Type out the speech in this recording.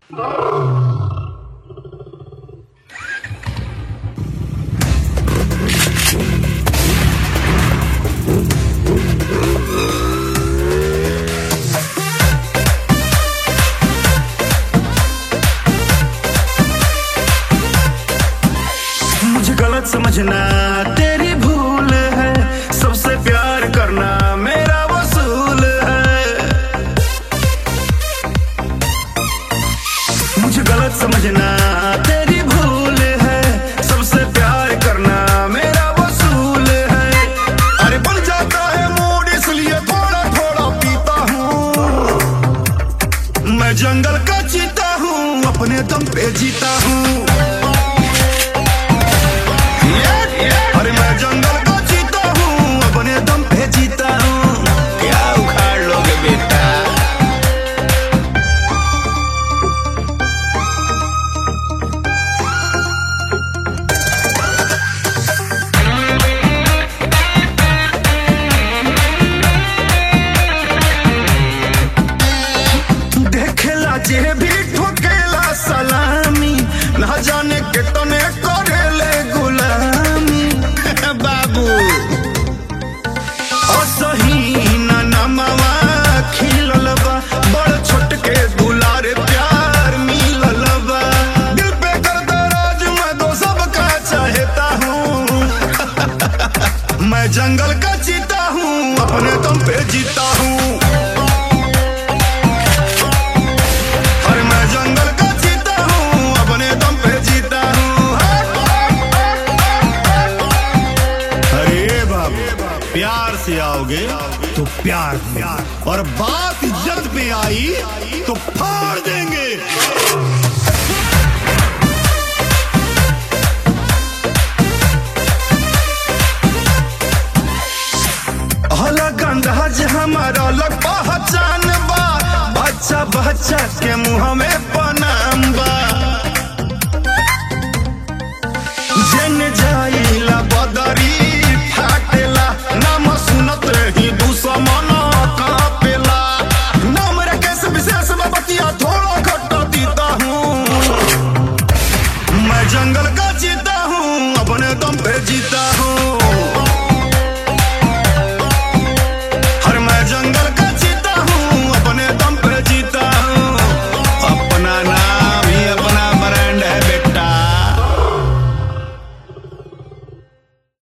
मुझे गलत समझना तेरी भूल है, सबसे प्यार करना मेरा वसूल है। मुझे गलत समझना तेरी भूल है, सबसे प्यार करना मेरा वसूल है। अरे बन जाता है मूड इसलिए थोड़ा थोड़ा पीता हूँ। मैं जंगल का चीता हूँ, अपने दम पे जीता हूँ। अरे मैं जंगल का चीता हूँ, अपने दम पे जीता हूँ। क्या उखाड़ लोगे बेटा? देखेला जे भी ठोकेला सलामी, ना जाने कितने करेले गुलामी। बाबू असही ना नमवा खिलल बा, बड़ छोट के दुलारे प्यार मिलल बा। दिल पे कर दराज मैं तो सबका चाहता हूँ। मैं जंगल का चीता हूँ, अपने दम पे जीता हूँ। अरे मैं जंगल का चीता हूँ, अपने दम पे जीता हूँ। अरे बाबू प्यार से आओगे तो प्यार देंगे, और बात इज्जत पे आई तो फाड़ देंगे। अलग अंदाज हमारा अलग पहचान बा, बच्चा बच्चा के मुंह में पनाम बा। जन जाए